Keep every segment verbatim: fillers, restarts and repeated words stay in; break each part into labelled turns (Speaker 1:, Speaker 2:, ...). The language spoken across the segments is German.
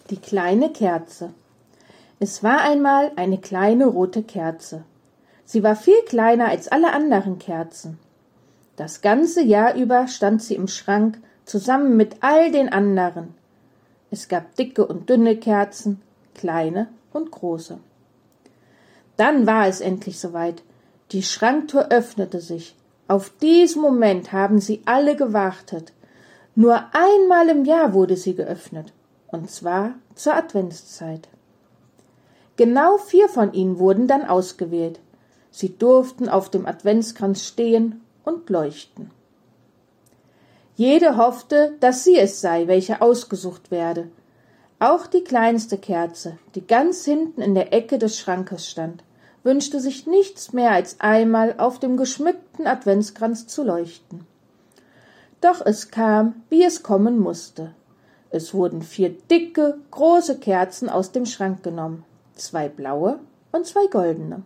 Speaker 1: Die kleine Kerze. Es war einmal eine kleine rote Kerze. Sie war viel kleiner als alle anderen Kerzen. Das ganze Jahr über stand sie im Schrank zusammen mit all den anderen. Es gab dicke und dünne Kerzen, kleine und große. Dann war es endlich soweit. Die Schranktür öffnete sich. Auf diesen Moment haben sie alle gewartet. Nur einmal im Jahr wurde sie geöffnet, und zwar zur Adventszeit. Genau vier von ihnen wurden dann ausgewählt. Sie durften auf dem Adventskranz stehen und leuchten. Jede hoffte, dass sie es sei, welche ausgesucht werde. Auch die kleinste Kerze, die ganz hinten in der Ecke des Schrankes stand, wünschte sich nichts mehr als einmal auf dem geschmückten Adventskranz zu leuchten. Doch es kam, wie es kommen musste. Es wurden vier dicke, große Kerzen aus dem Schrank genommen, zwei blaue und zwei goldene.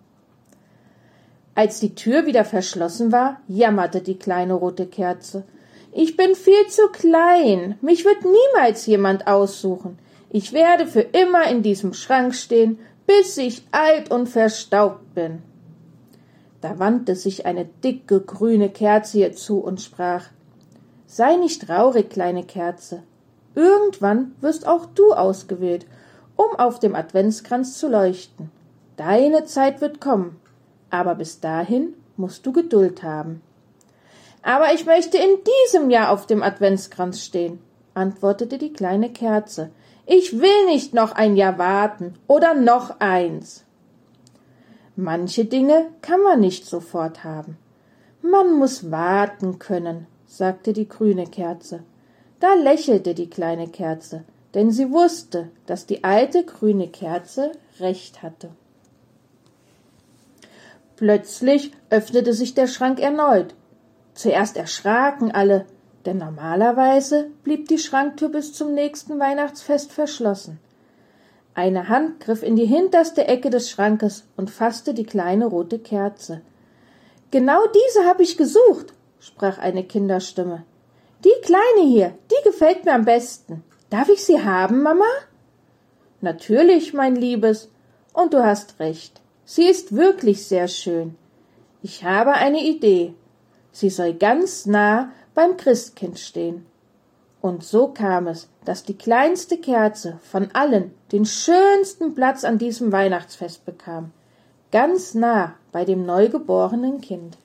Speaker 1: Als die Tür wieder verschlossen war, jammerte die kleine rote Kerze. »Ich bin viel zu klein, mich wird niemals jemand aussuchen. Ich werde für immer in diesem Schrank stehen, bis ich alt und verstaubt bin.« Da wandte sich eine dicke, grüne Kerze ihr zu und sprach: »Sei nicht traurig, kleine Kerze. Irgendwann wirst auch du ausgewählt, um auf dem Adventskranz zu leuchten. Deine Zeit wird kommen, aber bis dahin musst du Geduld haben.« »Aber ich möchte in diesem Jahr auf dem Adventskranz stehen«, antwortete die kleine Kerze. »Ich will nicht noch ein Jahr warten oder noch eins.« Manche Dinge kann man nicht sofort haben. Man muss warten können, sagte die grüne Kerze. Da lächelte die kleine Kerze, denn sie wusste, dass die alte grüne Kerze recht hatte. Plötzlich öffnete sich der Schrank erneut. Zuerst erschraken alle, denn normalerweise blieb die Schranktür bis zum nächsten Weihnachtsfest verschlossen. Eine Hand griff in die hinterste Ecke des Schrankes und fasste die kleine rote Kerze. »Genau diese habe ich gesucht«, sprach eine Kinderstimme. »Die kleine hier, die gefällt mir am besten. Darf ich sie haben, Mama?« »Natürlich, mein Liebes, und du hast recht. Sie ist wirklich sehr schön. Ich habe eine Idee. Sie soll ganz nah beim Christkind stehen.« Und so kam es, dass die kleinste Kerze von allen den schönsten Platz an diesem Weihnachtsfest bekam, ganz nah bei dem neugeborenen Kind.